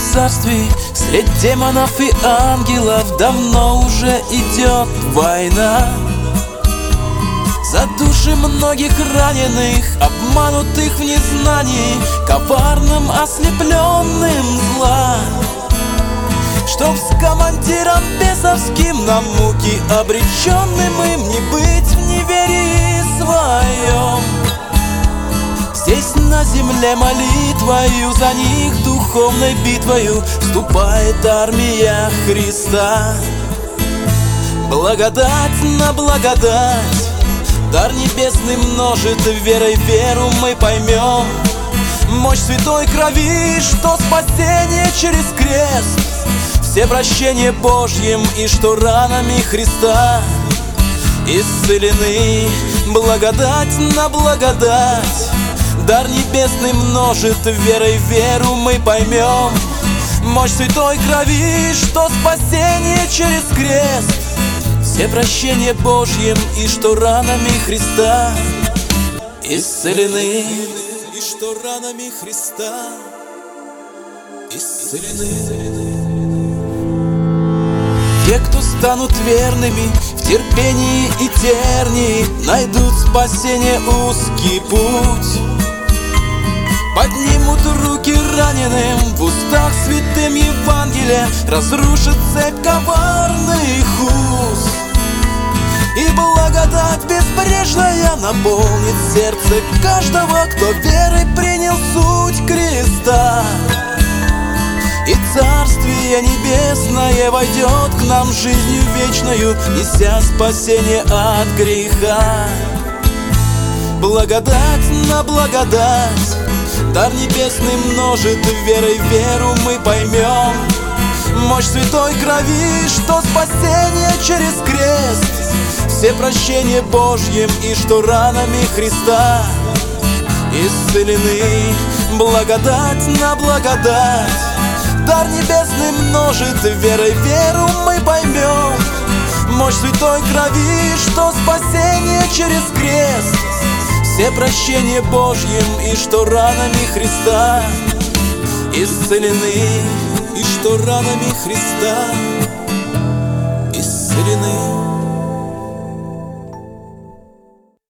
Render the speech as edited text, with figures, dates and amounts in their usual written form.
царстве средь демонов и ангелов давно уже идет война. За души многих раненых, обманутых в незнании, коварным, ослепленным зла. Чтоб с командиром бесовским на муки обреченным им не быть в неверии своем. Здесь на земле молитвою за них духовной битвою вступает армия Христа. Благодать на благодать, дар небесный множит, верой веру мы поймем. Мощь святой крови, что спасение через крест, все прощения Божьим, и что ранами Христа исцелены. Благодать на благодать, дар небесный множит, верой веру мы поймем. Мощь святой крови, что спасение через крест, все прощения Божьим, и что ранами Христа исцелены. И что ранами Христа исцелены. Те, кто станут верными в терпении и тернии, найдут спасение узкий путь. Поднимут руки раненым, в устах святым Евангелия разрушит цепь коварных уз. И благодать безбрежная наполнит сердце каждого, кто верой принял суть креста. И Царствие Небесное войдет к нам жизнью вечною, неся спасение от греха. Благодать на благодать, дар небесный множит, верой веру мы поймем. Мощь святой крови, что спасение через крест, все прощения Божьим, и что ранами Христа исцелены. Благодать на благодать, дар небесный множит, верой веру мы поймем. Мощь святой крови, что спасение через крест, все прощения Божьим, и что ранами Христа исцелены. И что ранами Христа исцелены.